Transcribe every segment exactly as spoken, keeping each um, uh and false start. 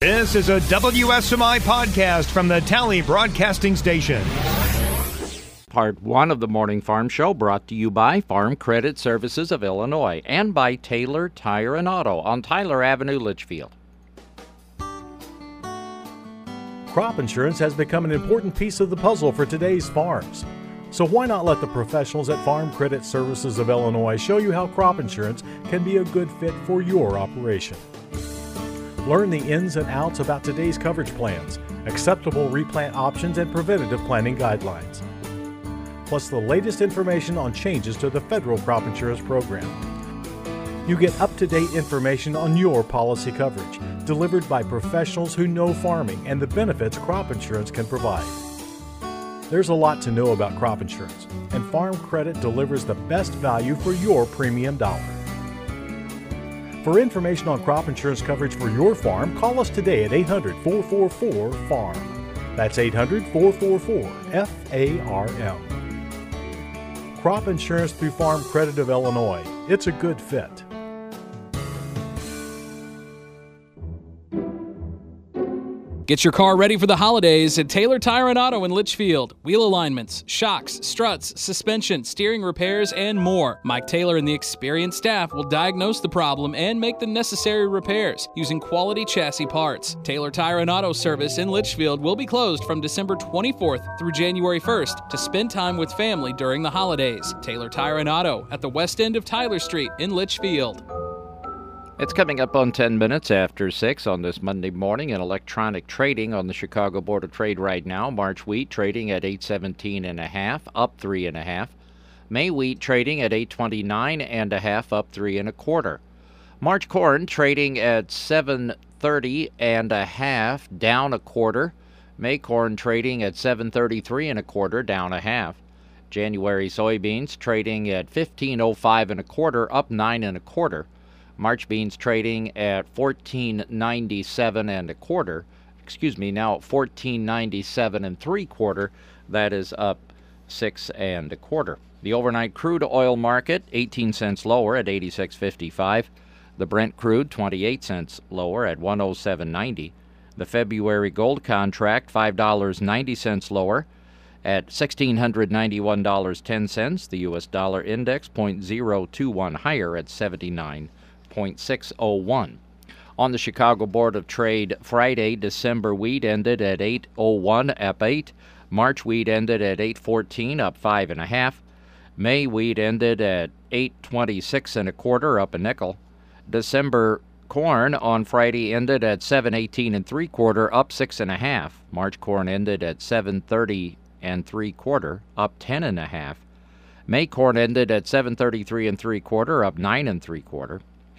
This is a W S M I podcast from the Tally Broadcasting Station. Part one of the Morning Farm Show brought to you by Farm Credit Services of Illinois and by Taylor Tire and Auto on Tyler Avenue, Litchfield. Crop insurance has become an important piece of the puzzle for today's farms. So why not let the professionals at Farm Credit Services of Illinois show you how crop insurance can be a good fit for your operation. Learn the ins and outs about today's coverage plans, acceptable replant options, and preventative planning guidelines. Plus the latest information on changes to the federal crop insurance program. You get up-to-date information on your policy coverage, delivered by professionals who know farming and the benefits crop insurance can provide. There's a lot to know about crop insurance, and Farm Credit delivers the best value for your premium dollar. For information on crop insurance coverage for your farm, call us today at eight hundred, four four four, farm. That's eight hundred, four four four, F A R M. Crop insurance through Farm Credit of Illinois. It's a good fit. Get your car ready for the holidays at Taylor Tire and Auto in Litchfield. Wheel alignments, shocks, struts, suspension, steering repairs, and more. Mike Taylor and the experienced staff will diagnose the problem and make the necessary repairs using quality chassis parts. Taylor Tire and Auto service in Litchfield will be closed from December twenty-fourth through January first to spend time with family during the holidays. Taylor Tire and Auto at the west end of Tyler Street in Litchfield. It's coming up on ten minutes after six on this Monday morning in electronic trading on the Chicago Board of Trade right now. March wheat trading at eight seventeen and a half, up three and a half. May wheat trading at eight twenty-nine and a half, up three and a quarter. March corn trading at seven thirty and a half, down a quarter. May corn trading at seven thirty-three and a quarter, down a half. January soybeans trading at fifteen oh five and a quarter, up nine and a quarter. March beans trading at fourteen ninety-seven and a quarter. Excuse me, now fourteen ninety-seven and three quarter. That is up six and a quarter. The overnight crude oil market eighteen cents lower at eighty-six fifty-five. The Brent crude twenty-eight cents lower at one oh seven ninety. The February gold contract five dollars and ninety cents lower at one thousand six hundred ninety-one dollars and ten cents. The U S dollar index zero point zero two one higher at seventy-nine point six oh one. On the Chicago Board of Trade Friday, December wheat ended at eight oh one, up eight. March wheat ended at eight fourteen, up five and a half. May wheat ended at eight twenty-six and a quarter, up a nickel. December corn on Friday ended at seven eighteen and three quarter, up six and a half. March corn ended at seven thirty and three quarter, up ten and a half. May corn ended at seven thirty-three and three quarter, up nine and three quarter.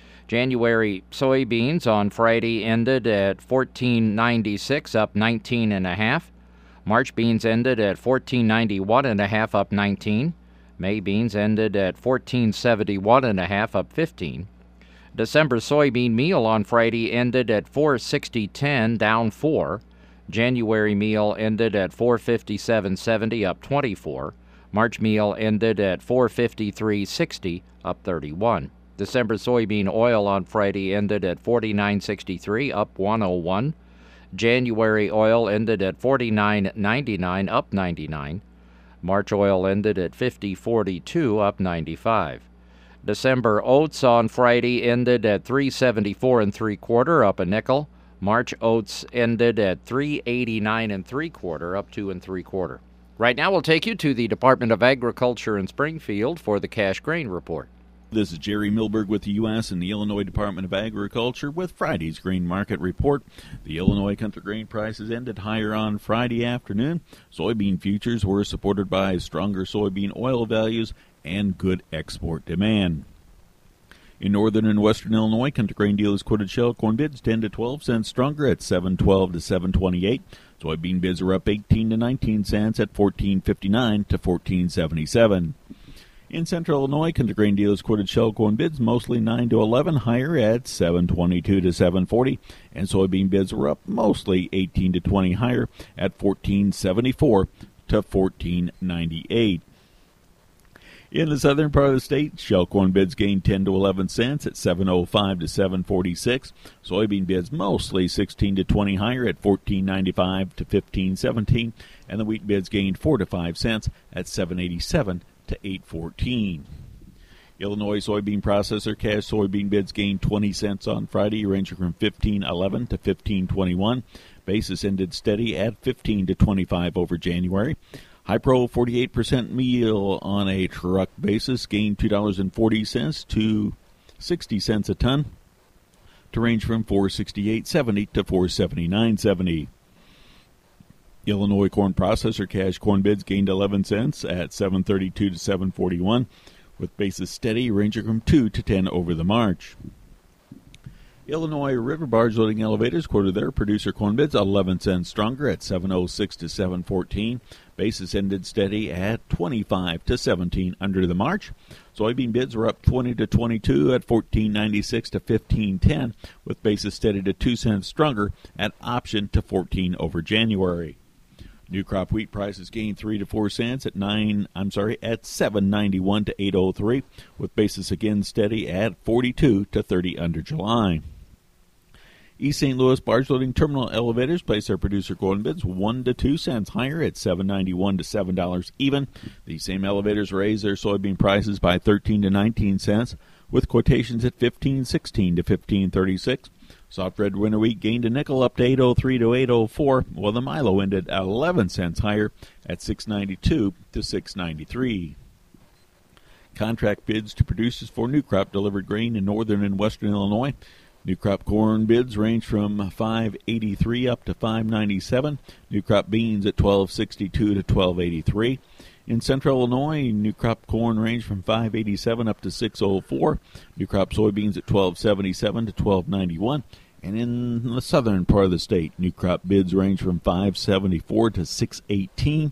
January soybeans on Friday ended at fourteen ninety-six, up nineteen and a half. March beans ended at fourteen ninety-one and a half, up nineteen. May beans ended at fourteen seventy-one and a half, up fifteen. December soybean meal on Friday ended at four sixty ten, down four. January meal ended at four fifty-seven seventy, up twenty-four. March meal ended at four fifty-three sixty, up thirty-one. December soybean oil on Friday ended at forty-nine sixty-three, up one oh one. January oil ended at forty-nine ninety-nine, up ninety-nine. March oil ended at fifty forty-two, up ninety-five. December oats on Friday ended at three seventy-four and three quarter, up a nickel. March oats ended at three eighty-nine and three quarter, up two and three quarter. Right now we'll take you to the Department of Agriculture in Springfield for the cash grain report. This is Jerry Milberg with the U S and the Illinois Department of Agriculture with Friday's grain market report. The Illinois country grain prices ended higher on Friday afternoon. Soybean futures were supported by stronger soybean oil values and good export demand. In northern and western Illinois, country grain dealers quoted shell corn bids ten to twelve cents stronger at seven twelve to seven twenty-eight. Soybean bids are up eighteen to nineteen cents at fourteen fifty-nine to fourteen seventy-seven. In central Illinois, country grain dealers quoted shell corn bids mostly nine to eleven higher at seven twenty-two to seven forty, and soybean bids were up mostly eighteen to twenty higher at fourteen seventy-four to fourteen ninety-eight. In the southern part of the state, shell corn bids gained ten to eleven cents at seven oh five to seven forty-six. Soybean bids mostly sixteen to twenty higher at fourteen ninety-five to fifteen seventeen, and the wheat bids gained four to five cents at seven eighty-seven to eight fourteen. Illinois soybean processor cash soybean bids gained twenty cents on Friday, ranging from fifteen eleven to fifteen twenty-one. Basis ended steady at fifteen to twenty-five over January. Hypro forty-eight percent meal on a truck basis gained two dollars and forty cents to sixty cents a ton, to range from four sixty-eight seventy to four seventy-nine seventy. Illinois corn processor cash corn bids gained eleven cents at seven thirty-two to seven forty-one, with basis steady, ranging from two to ten over the March. Illinois river barge loading elevators quoted their producer corn bids eleven cents stronger at seven oh six to seven fourteen. Basis ended steady at twenty-five to seventeen under the March. Soybean bids were up twenty to twenty-two at fourteen ninety-six to fifteen ten, with basis steady to two cents stronger at option to fourteen over January. New crop wheat prices gained three to four cents at nine. I'm sorry, at seven ninety-one to eight oh three, with basis again steady at forty-two to thirty under July. East Saint Louis barge loading terminal elevators placed their producer corn bids one to two cents higher at seven ninety-one to seven dollars even. These same elevators raised their soybean prices by thirteen to nineteen cents, with quotations at fifteen sixteen to fifteen thirty-six. Soft red winter wheat gained a nickel up to eight oh three to eight oh four, while the Milo ended eleven cents higher at six ninety-two to six ninety-three. Contract bids to producers for new crop delivered grain in northern and western Illinois. New crop corn bids range from five eighty-three up to five ninety-seven. New crop beans at twelve sixty-two to twelve eighty-three. In central Illinois, new crop corn range from five eighty-seven up to six oh four. New crop soybeans at twelve seventy-seven to twelve ninety-one. And in the southern part of the state, new crop bids range from five seventy-four to six eighteen.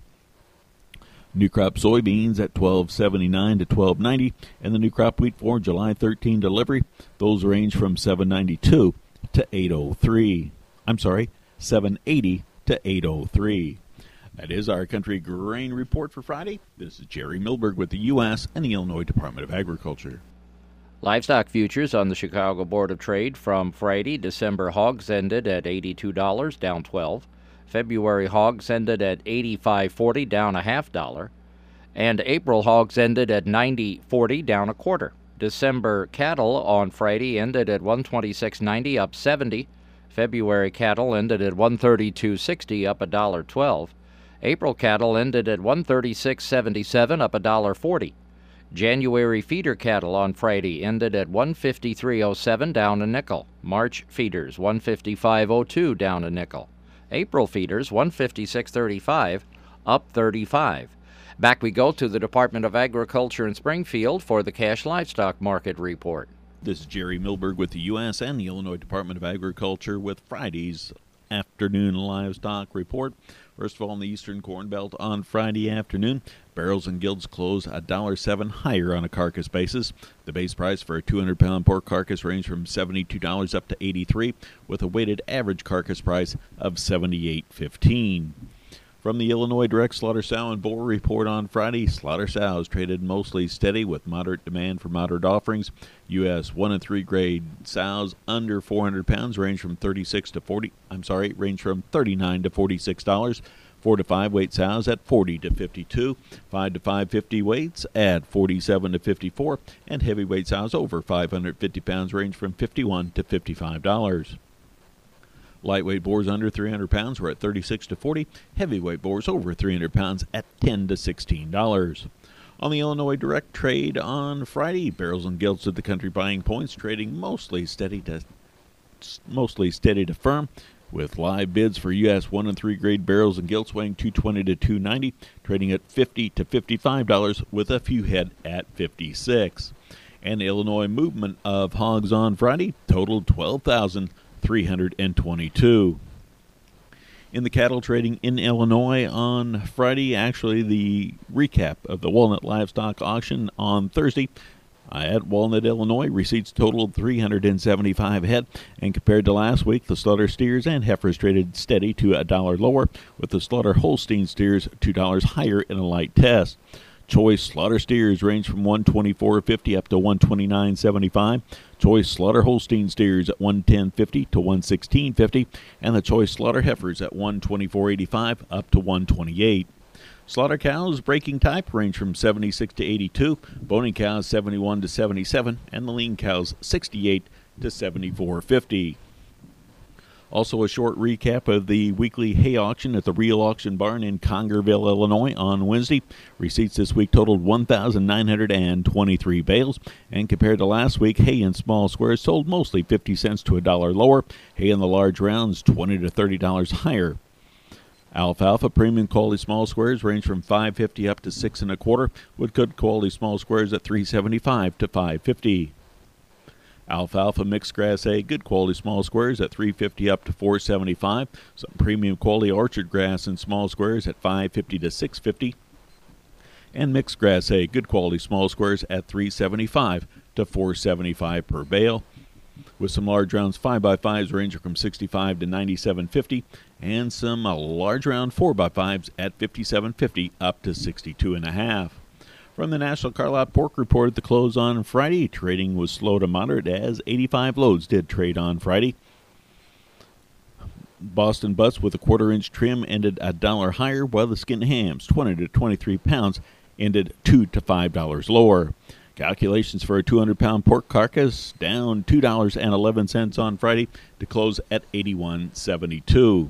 New crop soybeans at twelve seventy-nine to twelve ninety, and the new crop wheat for July thirteenth delivery, those range from seven ninety-two to eight oh three. I'm sorry, seven eighty to eight oh three. That is our country grain report for Friday. This is Jerry Milberg with the U S and the Illinois Department of Agriculture. Livestock futures on the Chicago Board of Trade from Friday. December hogs ended at eighty-two dollars, down twelve. February hogs ended at eighty-five forty, down a half dollar. And April hogs ended at ninety forty, down a quarter. December cattle on Friday ended at one twenty-six ninety, up seventy. February cattle ended at one thirty-two sixty, up a dollar twelve. April cattle ended at one thirty-six seventy-seven, up a dollar forty. January feeder cattle on Friday ended at one fifty-three oh seven, down a nickel. March feeders one fifty-five oh two, down a nickel. April feeders one fifty-six thirty-five, up thirty-five. Back we go to the Department of Agriculture in Springfield for the cash livestock market report. This is Jerry Milberg with the U S and the Illinois Department of Agriculture with Friday's afternoon livestock report. First of all, in the Eastern Corn Belt on Friday afternoon, barrels and gilts closed one dollar seven higher on a carcass basis. The base price for a two hundred pound pork carcass ranged from seventy-two dollars up to eighty-three dollars, with a weighted average carcass price of seventy-eight fifteen. From the Illinois Direct Slaughter Sow and Bull Report on Friday, slaughter sows traded mostly steady with moderate demand for moderate offerings. U S one and three grade sows under four hundred pounds range from thirty-six to forty. I'm sorry, range from thirty-nine to forty-six dollars. Four to five weight sows at forty to fifty-two. Five to five fifty weights at forty-seven to fifty-four, and heavyweight sows over five hundred fifty pounds range from fifty-one to fifty-five dollars. Lightweight boars under three hundred pounds were at thirty-six to forty. Heavyweight boars over three hundred pounds at ten to sixteen dollars. On the Illinois Direct Trade on Friday, barrels and gilts at the country buying points trading mostly steady to mostly steady to firm, with live bids for U S one and three grade barrels and gilts weighing two twenty to two ninety, trading at fifty to fifty-five dollars, with a few head at fifty-six. And the Illinois movement of hogs on Friday totaled twelve thousand three hundred twenty-two. In the cattle trading in Illinois on Friday, actually the recap of the Walnut Livestock Auction on Thursday, at Walnut, Illinois, receipts totaled three hundred seventy-five head, and compared to last week, the slaughter steers and heifers traded steady to a dollar lower, with the slaughter Holstein steers two dollars higher in a light test. Choice slaughter steers range from one twenty-four fifty up to one twenty-nine seventy-five. Choice slaughter Holstein steers at one ten fifty to one sixteen fifty, and the choice slaughter heifers at one twenty-four eighty-five up to one twenty-eight. Slaughter cows breaking type range from seventy-six to eighty-two, bony cows seventy-one to seventy-seven, and the lean cows sixty-eight to seventy-four fifty. Also, a short recap of the weekly hay auction at the Real Auction Barn in Congerville, Illinois on Wednesday. Receipts this week totaled one thousand nine hundred twenty-three bales, and compared to last week, hay in small squares sold mostly fifty cents to a dollar lower. Hay in the large rounds twenty to thirty dollars higher. Alfalfa premium quality small squares range from five fifty up to six and a quarter, with good quality small squares at three seventy-five to five fifty. Alfalfa mixed grass hay, good quality small squares at three fifty up to four seventy-five. Some premium quality orchard grass in small squares at five fifty to six fifty. And mixed grass hay, good quality small squares at three seventy-five to four seventy-five per bale. With some large rounds five by fives ranging from sixty-five to ninety-seven fifty, and some uh, large round four by fives at fifty-seven fifty up to sixty-two and a half. From the National Carlot Pork Report at the close on Friday, trading was slow to moderate as eighty-five loads did trade on Friday. Boston butts with a quarter-inch trim ended a dollar higher, while the skinned hams, twenty to twenty-three pounds, ended two to five dollars lower. Calculations for a two hundred pound pork carcass down two dollars and eleven cents on Friday to close at eighty-one seventy-two.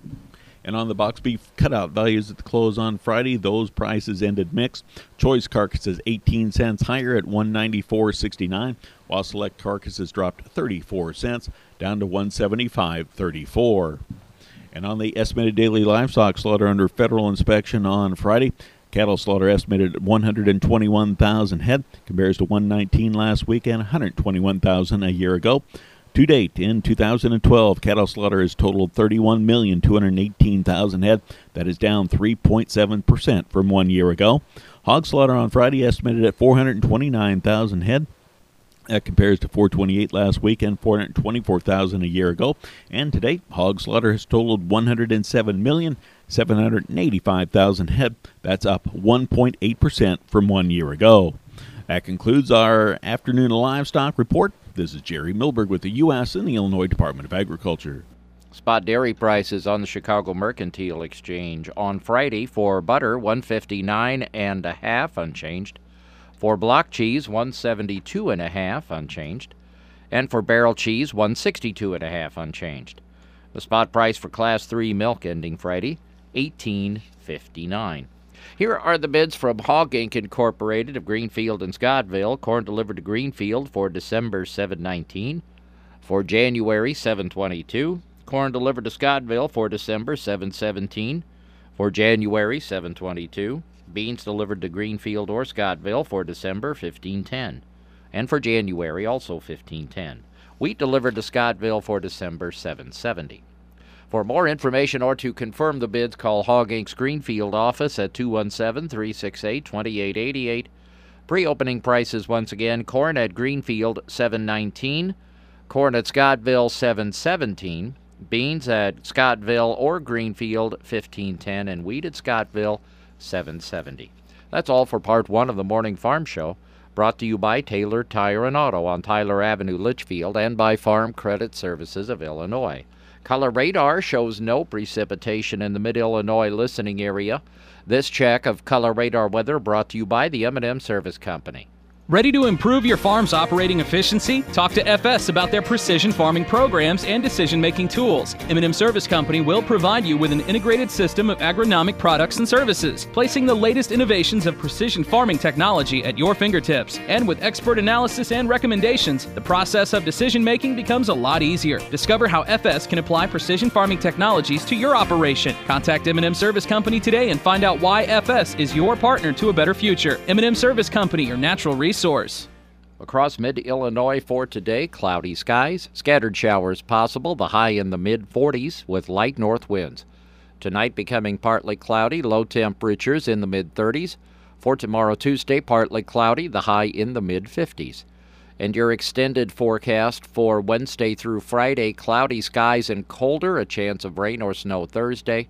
And on the box beef cutout values at the close on Friday, those prices ended mixed. Choice carcasses eighteen cents higher at one ninety-four sixty-nine, while select carcasses dropped thirty-four cents down to one seventy-five thirty-four. And on the estimated daily livestock slaughter under federal inspection on Friday, cattle slaughter estimated at one hundred twenty-one thousand head, compares to one nineteen last week and one hundred twenty-one thousand a year ago. To date, in two thousand twelve, cattle slaughter has totaled thirty-one million two hundred eighteen thousand head. That is down three point seven percent from one year ago. Hog slaughter on Friday estimated at four hundred twenty-nine thousand head. That compares to four hundred twenty-eight last week and four hundred twenty-four thousand a year ago. And to date, hog slaughter has totaled one hundred seven million seven hundred eighty-five thousand head. That's up one point eight percent from one year ago. That concludes our afternoon livestock report. This is Jerry Milberg with the U S and the Illinois Department of Agriculture. Spot dairy prices on the Chicago Mercantile Exchange on Friday for butter one fifty-nine and a half unchanged, for block cheese one seventy-two and a half unchanged, and for barrel cheese one sixty-two and a half unchanged. The spot price for class three milk ending Friday eighteen fifty-nine. Here are the bids from Hog Incorporated. Incorporated of Greenfield and Scottville. Corn delivered to Greenfield for December seven nineteen. For January seven twenty-two. Corn delivered to Scottville for December seven seventeen. For January seven twenty-two. Beans delivered to Greenfield or Scottville for December fifteen ten. And for January also fifteen ten. Wheat delivered to Scottville for December seven seventy. For more information or to confirm the bids, call Hog Incorporated's Greenfield office at two one seven, three six eight, two eight eight eight. Pre-opening prices once again, corn at Greenfield seven nineteen, corn at Scottville seven seventeen, beans at Scottville or Greenfield fifteen ten, and wheat at Scottville seven seventy. That's all for part one of the Morning Farm Show, brought to you by Taylor Tire and Auto on Tyler Avenue, Litchfield, and by Farm Credit Services of Illinois. Color radar shows no precipitation in the Mid-Illinois listening area. This check of color radar weather brought to you by the M and M Service Company. Ready to improve your farm's operating efficiency? Talk to F S about their precision farming programs and decision-making tools. M and M Service Company will provide you with an integrated system of agronomic products and services, placing the latest innovations of precision farming technology at your fingertips. And with expert analysis and recommendations, the process of decision-making becomes a lot easier. Discover how F S can apply precision farming technologies to your operation. Contact M and M Service Company today and find out why F S is your partner to a better future. M and M Service Company, your natural resource. Source. Across mid-Illinois for today, cloudy skies, scattered showers possible, the high in the mid forties with light north winds. Tonight becoming partly cloudy, low temperatures in the mid thirties. For tomorrow, Tuesday, partly cloudy, the high in the mid fifties. And your extended forecast for Wednesday through Friday, cloudy skies and colder, a chance of rain or snow Thursday.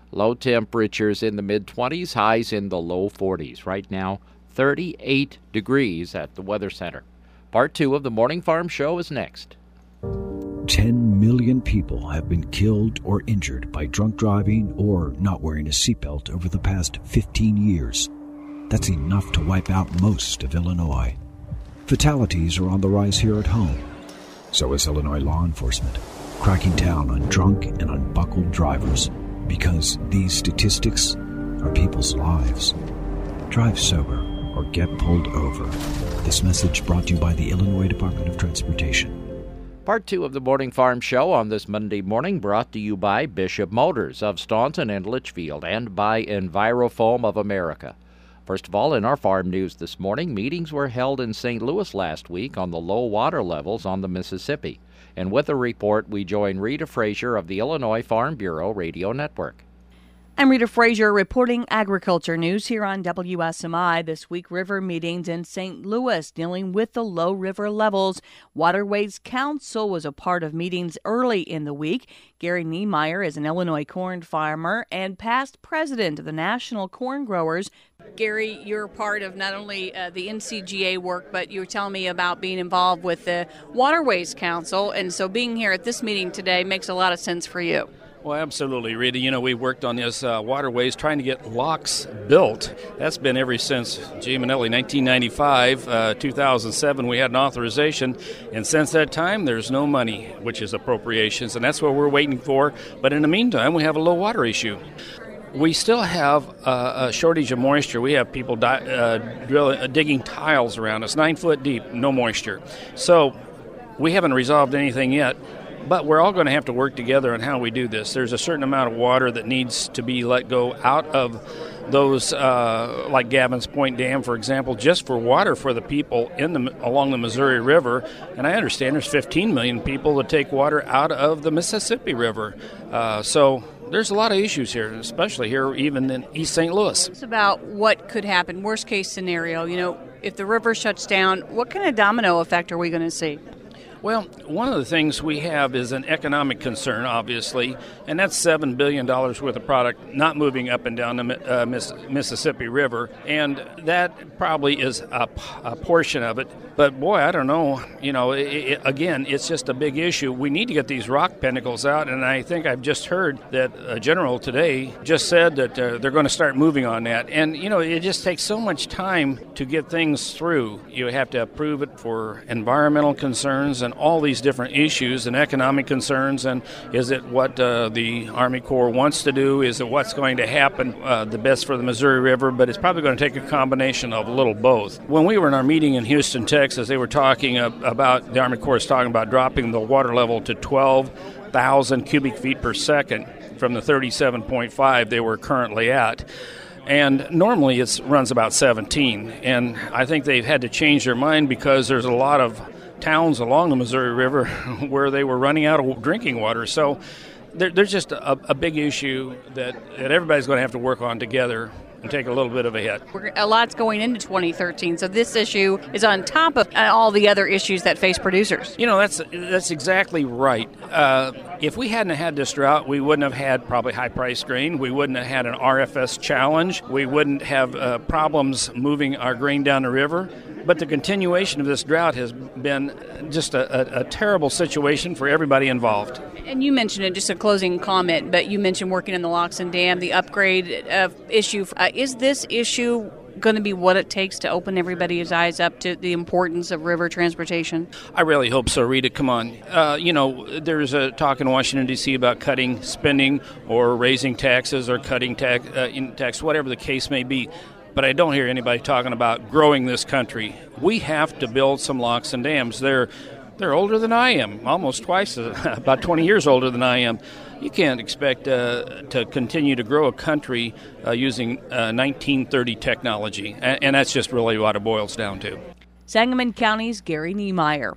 Low temperatures in the mid-twenties, highs in the low forties. Right now, thirty-eight degrees at the Weather Center. Part two of the Morning Farm Show is next. ten million people have been killed or injured by drunk driving or not wearing a seatbelt over the past fifteen years. That's enough to wipe out most of Illinois. Fatalities are on the rise here at home. So is Illinois law enforcement, cracking down on drunk and unbuckled drivers, because these statistics are people's lives. Drive sober or get pulled over. This message brought to you by the Illinois Department of Transportation. Part two of the Morning Farm Show on this Monday morning brought to you by Bishop Motors of Staunton and Litchfield and by Envirofoam of America. First of all, in our farm news this morning, meetings were held in Saint Louis last week on the low water levels on the Mississippi. And with a report, we join Rita Frazier of the Illinois Farm Bureau Radio Network. I'm Rita Frazier reporting agriculture news here on W S M I. This week, river meetings in Saint Louis dealing with the low river levels. Waterways Council was a part of meetings early in the week. Gary Niemeyer is an Illinois corn farmer and past president of the National Corn Growers. Gary, you're part of not only uh, the N C G A work, but you were telling me about being involved with the Waterways Council. And so being here at this meeting today makes a lot of sense for you. Well, absolutely, Rita. You know, we worked on this uh, waterways trying to get locks built. That's been ever since, gee, Manelli, nineteen ninety-five, uh, two thousand seven, we had an authorization. And since that time, there's no money, which is appropriations. And that's what we're waiting for. But in the meantime, we have a low water issue. We still have uh, a shortage of moisture. We have people di- uh, drill, uh, digging tiles around us, nine foot deep, no moisture. So we haven't resolved anything yet. But we're all going to have to work together on how we do this. There's a certain amount of water that needs to be let go out of those, uh, like Gavin's Point Dam, for example, just for water for the people in the along the Missouri River. And I understand there's fifteen million people that take water out of the Mississippi River. Uh, so there's a lot of issues here, especially here even in East Saint Louis. It's about what could happen, worst case scenario. You know, if the river shuts down, what kind of domino effect are we going to see? Well, one of the things we have is an economic concern, obviously, and that's seven billion dollars worth of product not moving up and down the uh, Miss- Mississippi River, and that probably is a, a portion of it. But, boy, I don't know. You know, it, it, again, it's just a big issue. We need to get these rock pinnacles out, and I think I've just heard that a general today just said that uh, they're going to start moving on that. And, you know, it just takes so much time to get things through. You have to approve it for environmental concerns and all these different issues and economic concerns. And is it what uh, the Army Corps wants to do? Is it what's going to happen uh, the best for the Missouri River? But it's probably going to take a combination of a little both. When we were in our meeting in Houston, Texas, they were talking about, the Army Corps is talking about dropping the water level to twelve thousand cubic feet per second from the thirty-seven point five they were currently at. And normally it runs about seventeen. And I think they've had to change their mind because there's a lot of towns along the Missouri River where they were running out of drinking water. So there, there's just a, a big issue that, that everybody's going to have to work on together and take a little bit of a hit. A lot's going into twenty thirteen, so this issue is on top of all the other issues that face producers. You know, that's that's exactly right. Uh, if we hadn't had this drought, we wouldn't have had probably high-priced grain. We wouldn't have had an R F S challenge. We wouldn't have uh, problems moving our grain down the river. But the continuation of this drought has been just a, a, a terrible situation for everybody involved. And you mentioned it, just a closing comment, but you mentioned working in the locks and dam, the upgrade uh, issue. Uh, is this issue going to be what it takes to open everybody's eyes up to the importance of river transportation? I really hope so, Rita. Come on. Uh, you know, there's a talk in Washington, D C about cutting spending or raising taxes or cutting tax, uh, in tax, whatever the case may be. But I don't hear anybody talking about growing this country. We have to build some locks and dams. They're they're older than I am, almost twice, about twenty years older than I am. You can't expect uh, to continue to grow a country uh, using uh, nineteen thirty technology, and, and that's just really what it boils down to. Sangamon County's Gary Niemeyer.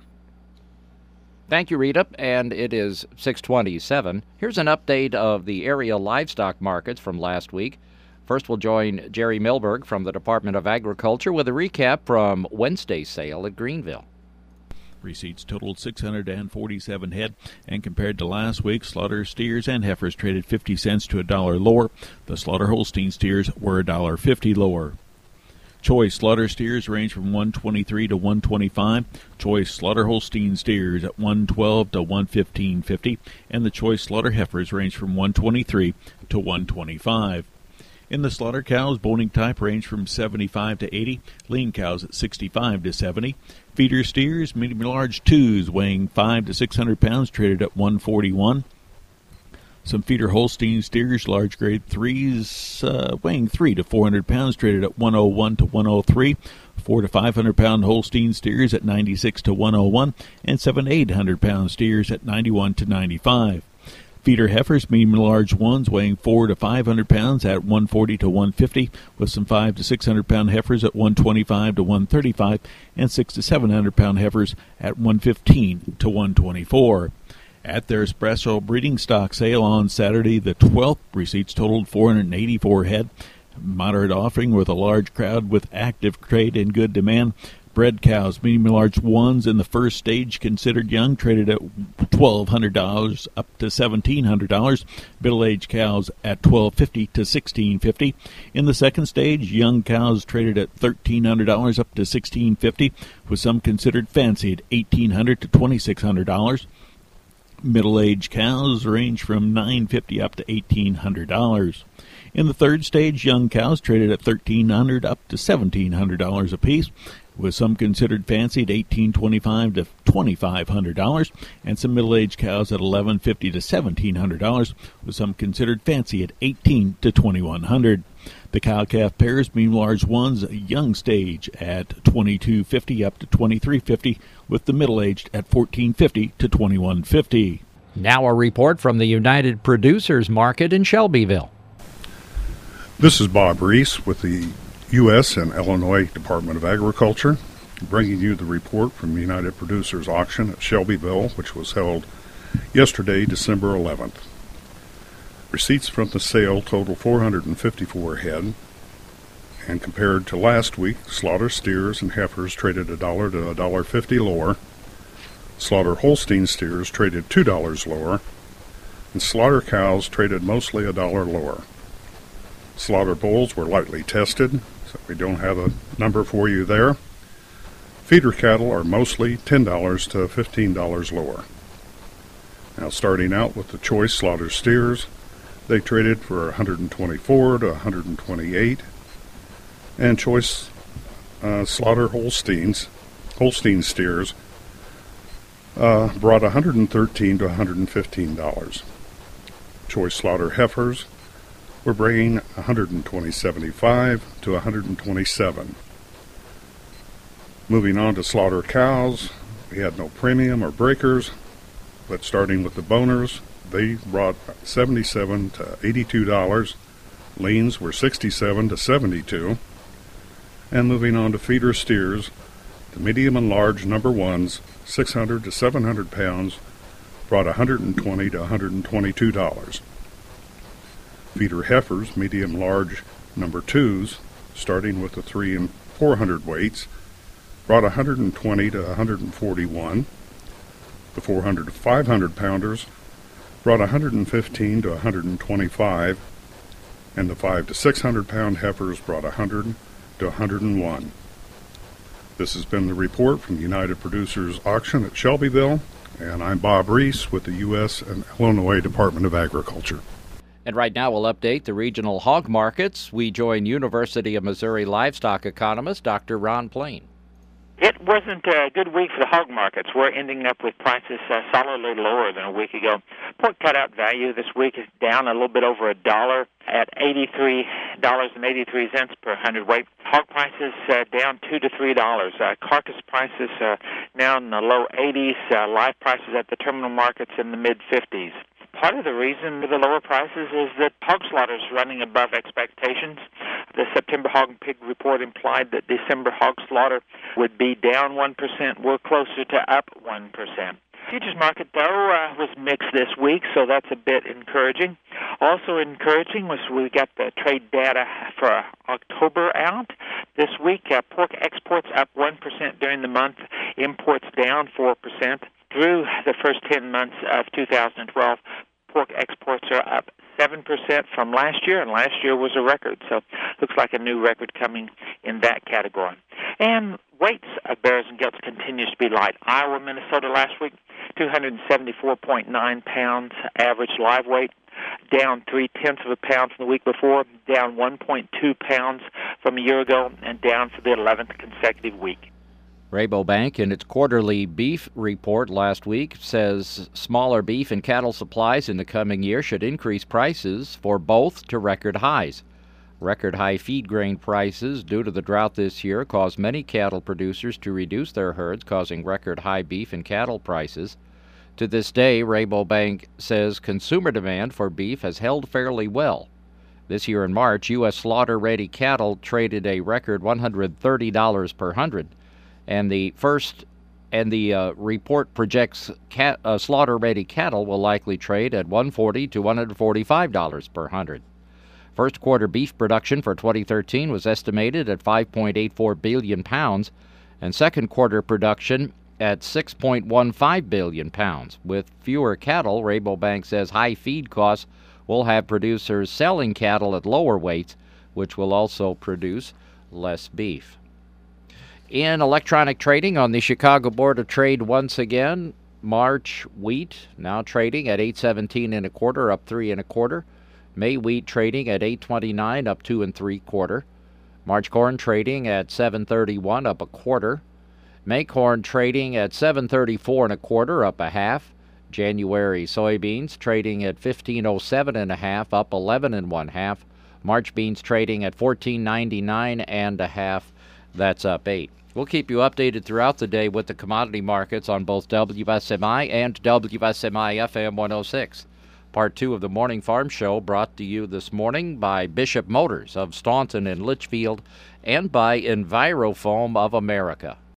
Thank you, Rita, and it is six twenty-seven. Here's an update of the area livestock markets from last week. First, we'll join Jerry Milberg from the Department of Agriculture with a recap from Wednesday's sale at Greenville. Receipts totaled six hundred forty-seven head, and compared to last week, slaughter steers and heifers traded fifty cents to a dollar lower. The slaughter Holstein steers were a dollar fifty lower. Choice slaughter steers range from one twenty-three to one twenty-five. Choice slaughter Holstein steers at one twelve to one fifteen fifty, and the choice slaughter heifers range from one twenty-three to one twenty-five. In the slaughter cows, boning type range from seventy-five to eighty, lean cows at sixty-five to seventy. Feeder steers, medium and large twos weighing five to six hundred pounds, traded at one forty-one. Some feeder Holstein steers, large grade threes, uh, weighing three to four hundred pounds, traded at one oh one to one oh three. four to five hundred pound Holstein steers at ninety-six to one oh one, and seven to eight hundred pound steers at ninety-one to ninety-five. Feeder heifers, medium and large ones, weighing four to five hundred pounds at one forty to one fifty, with some five to six hundred pound heifers at one twenty-five to one thirty-five, and six to seven hundred pound heifers at one fifteen to one twenty-four. At their espresso breeding stock sale on Saturday the twelfth, receipts totaled four hundred eighty-four head. Moderate offering with a large crowd with active trade and good demand. Bred cows, medium and large ones in the first stage, considered young, traded at twelve hundred dollars up to seventeen hundred dollars. Middle-aged cows at twelve fifty to sixteen fifty. In the second stage, young cows traded at thirteen hundred dollars up to sixteen fifty, with some considered fancy at eighteen hundred to twenty-six hundred dollars. Middle-aged cows range from nine fifty up to eighteen hundred dollars. In the third stage, young cows traded at thirteen hundred up to seventeen hundred dollars apiece, with some considered fancy at eighteen twenty-five to twenty-five hundred dollars, and some middle-aged cows at eleven fifty to seventeen hundred dollars, with some considered fancy at eighteen to twenty-one hundred dollars. The cow-calf pairs, medium large ones, young stage at twenty-two fifty up to twenty-three fifty, with the middle-aged at fourteen fifty to twenty-one fifty. Now a report from the United Producers Market in Shelbyville. This is Bob Reese with the U S and Illinois Department of Agriculture, bringing you the report from United Producers Auction at Shelbyville, which was held yesterday, December eleventh. Receipts from the sale total four hundred fifty-four head, and compared to last week, slaughter steers and heifers traded a dollar to a dollar fifty lower. Slaughter Holstein steers traded two dollars lower, and slaughter cows traded mostly a dollar lower. Slaughter bulls were lightly tested, so we don't have a number for you there. Feeder cattle are mostly ten dollars to fifteen dollars lower. Now, starting out with the choice slaughter steers, they traded for one hundred twenty-four to one hundred twenty-eight, and choice uh, slaughter Holsteins, Holstein steers, uh, brought one hundred thirteen to one hundred fifteen dollars. Choice slaughter heifers were bringing one hundred twenty seventy-five to one hundred twenty-seven. Moving on to slaughter cows, we had no premium or breakers, but starting with the boners, they brought seventy-seven to eighty-two dollars. Leans were sixty-seven to seventy-two. And moving on to feeder steers, the medium and large number ones, six hundred to seven hundred pounds, brought one hundred twenty to one hundred twenty-two dollars. Feeder heifers, medium large number twos, starting with the three and four hundred weights, brought one hundred twenty to one hundred forty-one. The four hundred to five hundred pounders brought one hundred fifteen to one hundred twenty-five, and the five to six hundred pound heifers brought one hundred to one hundred one. This has been the report from United Producers Auction at Shelbyville, and I'm Bob Reese with the U S and Illinois Department of Agriculture. And right now we'll update the regional hog markets. We join University of Missouri livestock economist Doctor Ron Plain. It wasn't a good week for the hog markets. We're ending up with prices uh, solidly lower than a week ago. Pork cutout value this week is down a little bit over a dollar at eighty-three dollars and eighty-three cents per hundredweight. Hog prices uh, down two to three dollars. Uh, carcass prices uh, now in the low eighties. Uh, live prices at the terminal markets in the mid fifties. Part of the reason for the lower prices is that hog slaughter is running above expectations. The September hog and pig report implied that December hog slaughter would be down one percent. We're closer to up one percent. Futures market, though, uh, was mixed this week, so that's a bit encouraging. Also encouraging was we got the trade data for October out. This week, uh, pork exports up one percent during the month, imports down four percent. Through the first ten months of two thousand twelve, pork exports are up seven percent from last year, and last year was a record, so looks like a new record coming in that category. And weights of bears and gilts continues to be light. Iowa, Minnesota last week, two hundred seventy-four point nine pounds average live weight, down three-tenths of a pound from the week before, down one point two pounds from a year ago, and down for the eleventh consecutive week. Rabobank, in its quarterly beef report last week, says smaller beef and cattle supplies in the coming year should increase prices for both to record highs. Record high feed grain prices due to the drought this year caused many cattle producers to reduce their herds, causing record high beef and cattle prices. To this day, Rabobank says consumer demand for beef has held fairly well. This year in March, U S slaughter-ready cattle traded a record one hundred thirty dollars per hundred. And the first and the uh, report projects cat, uh, slaughter-ready cattle will likely trade at one hundred forty to one hundred forty-five dollars per hundred. First quarter beef production for twenty thirteen was estimated at five point eight four billion pounds, and second quarter production at six point one five billion pounds. With fewer cattle, Rabobank says high feed costs will have producers selling cattle at lower weights, which will also produce less beef. In electronic trading on the Chicago Board of Trade once again, March wheat now trading at eight seventeen and a quarter, up three and a quarter. May wheat trading at eight twenty-nine, up two and three quarter. March corn trading at seven thirty-one, up a quarter. May corn trading at seven thirty-four and a quarter, up a half. January soybeans trading at fifteen oh seven and a half, up eleven and one half. March beans trading at fourteen ninety-nine and a half. That's up eight. We'll keep you updated throughout the day with the commodity markets on both W S M I and W S M I F M one oh six. Part two of the Morning Farm Show brought to you this morning by Bishop Motors of Staunton and Litchfield and by Envirofoam of America.